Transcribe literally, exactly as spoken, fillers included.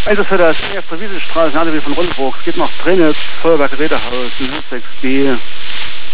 eins für das erste Wieselstraße, N R W von Rundburg. Es geht nach Trenitz, Feuerwerk Räderhaus, null sechs B.